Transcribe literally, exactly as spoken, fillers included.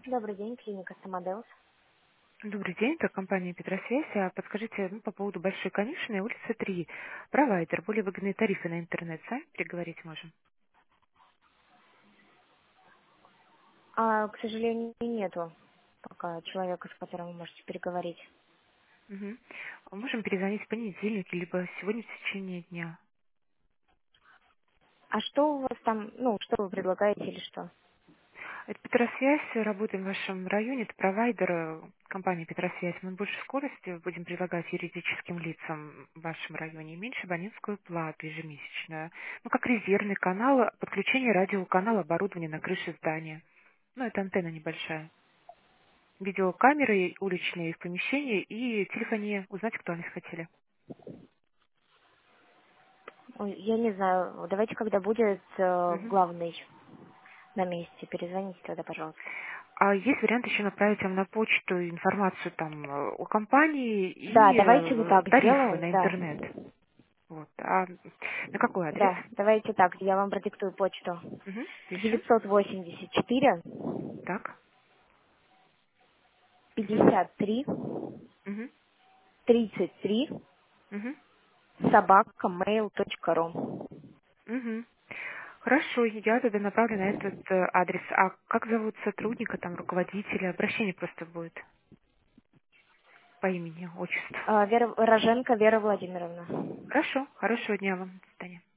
Добрый день, клиника Самоделс. Добрый день, это компания Петросвязь. А подскажите, ну, по поводу Большой Конюшенной, улица три, провайдер, более выгодные тарифы на интернет, сами переговорить можем? А, к сожалению, нету пока человека, с которым вы можете переговорить. Мгм. Можем перезвонить в понедельник, либо сегодня в течение дня. А что у вас там, ну, что вы предлагаете или что? Это Петросвязь, работаем в вашем районе, это провайдер э, компании Петросвязь. Мы больше скорости будем предлагать юридическим лицам в вашем районе и меньше абонентскую плату ежемесячную. Ну, как резервный канал, подключение радиоканала, оборудования на крыше здания. Ну, это антенна небольшая. Видеокамеры уличные в помещении и телефония. Узнать актуальность хотели. Ой, я не знаю, давайте, когда будет э, Мгм. главный на месте, перезвоните тогда, пожалуйста. А есть вариант еще направить вам на почту информацию там э, о компании Да, и давайте вот э, так тарифы сделаем, на да. интернет. Вот. А на какой адрес? Да, давайте так, я вам продиктую почту. Мгм. Пишем. девятьсот восемьдесят четыре Так. Мгм. пятьдесят три Мгм. тридцать три Мгм. собака mail точка ру. Мгм. Хорошо, я тогда направлю на этот э, адрес. А как зовут сотрудника, там, руководителя? Обращение просто будет по имени, отчеству. А, Вера Роженко Вера Владимировна. Хорошо, хорошего дня вам. До свидания.